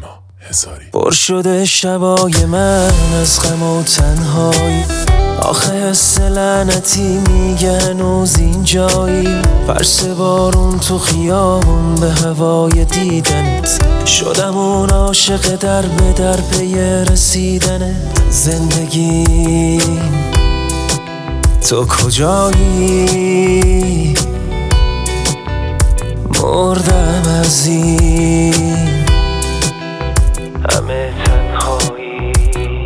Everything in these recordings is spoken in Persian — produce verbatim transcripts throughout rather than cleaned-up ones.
نیما هزاری. پر شده شبای من از غم و تنهایی، آخه حس لعنتی میگه هنوز اینجایی. فرس بارون تو خیابون به هوای دیدنت، شدم اون عاشق در به در پی رسیدنت. زندگی تو کجایی؟ مردم از این همه تنهایی.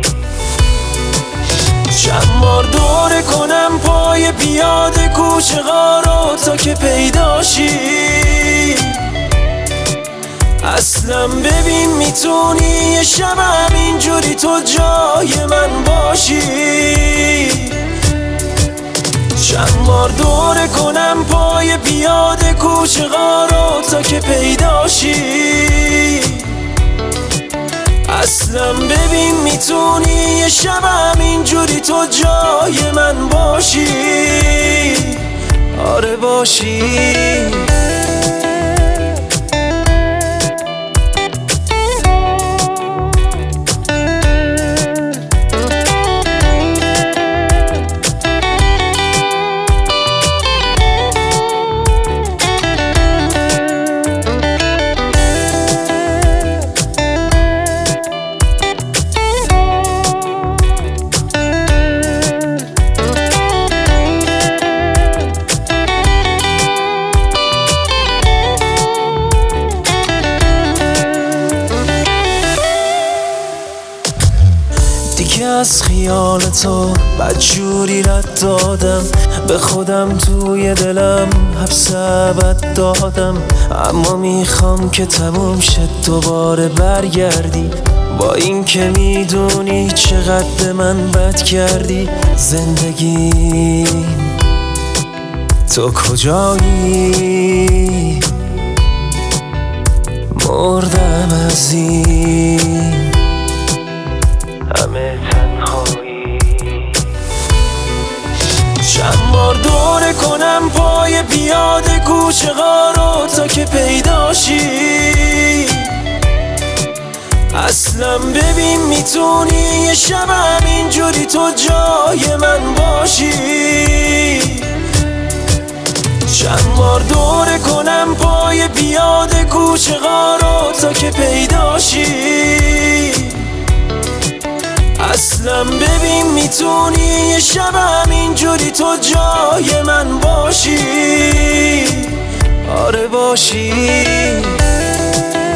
چند بار دوره کنم پای پیاده کوچه ها رو تا که پیداشی. اصلا ببین میتونی یه شب همینجوری تو جای من باشی. چند بار دوره کنم پای پیاده کوچه ها رو تا که پیداشی. اصلا ببین میتونی یه شب همینجوری تو جای من باشی. آره باشی. دیگه از خیال تو بدجوری رد دادم، به خودم توی دلم حبس ابد دادم. اما میخوام که تموم شد دوباره برگردی، با این که میدونی چقدر من بد کردی. زندگی تو کجایی؟ مردم از این همه تنهایی. چند بار دوره کنم پای پیاده کوچه ها رو تا که پیداشی. اصلا ببین میتونی یه شب همینجوری تو جای من باشی. چند بار دوره کنم پای پیاده کوچه ها رو تا که پیداشی. اصلا ببین میتونی یه شب همینجوری تو جای من باشی. آره باشی.